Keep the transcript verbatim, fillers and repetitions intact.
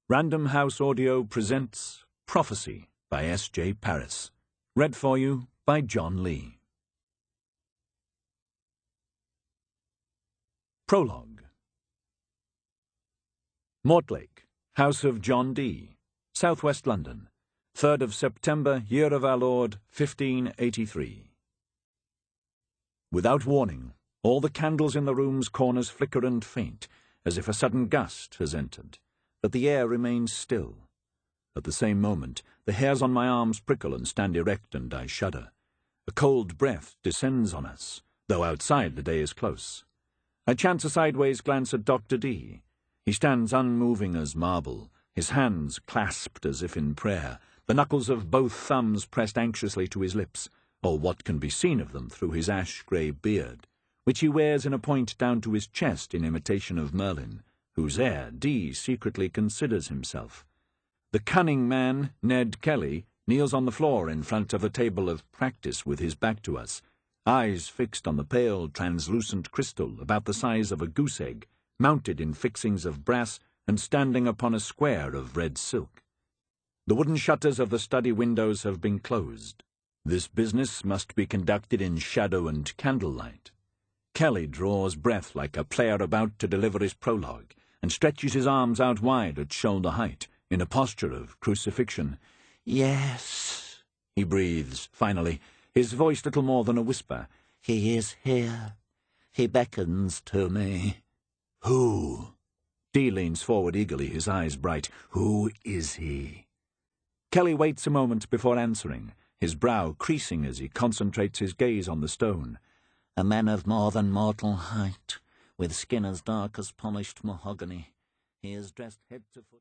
Random House Audio presents Prophecy by S J Paris. Read for you by John Lee. Prologue. Mortlake, House of John Dee, Southwest London, third of September, year of our Lord, fifteen eighty-three. Without warning, all the candles in the room's corners flicker and faint, as if a sudden gust has entered. But the air remains still. At the same moment, the hairs on my arms prickle and stand erect, and I shudder. A cold breath descends on us, though outside the day is close. I chance a sideways glance at Doctor Dee. He stands unmoving as marble, his hands clasped as if in prayer, the knuckles of both thumbs pressed anxiously to his lips, or what can be seen of them through his ash-grey beard, which he wears in a point down to his chest in imitation of Merlin, whose heir Dee secretly considers himself. The cunning man, Ned Kelly, kneels on the floor in front of a table of practice with his back to us, eyes fixed on the pale, translucent crystal about the size of a goose egg, mounted in fixings of brass and standing upon a square of red silk. The wooden shutters of the study windows have been closed. This business must be conducted in shadow and candlelight. Kelly draws breath like a player about to deliver his prologue, and stretches his arms out wide at shoulder height, in a posture of crucifixion. "Yes," he breathes, finally, his voice little more than a whisper. "He is here. He beckons to me." "Who?" Dee leans forward eagerly, his eyes bright. "Who is he?" Kelly waits a moment before answering, his brow creasing as he concentrates his gaze on the stone. "A man of more than mortal height, with skin as dark as polished mahogany. He is dressed head to foot."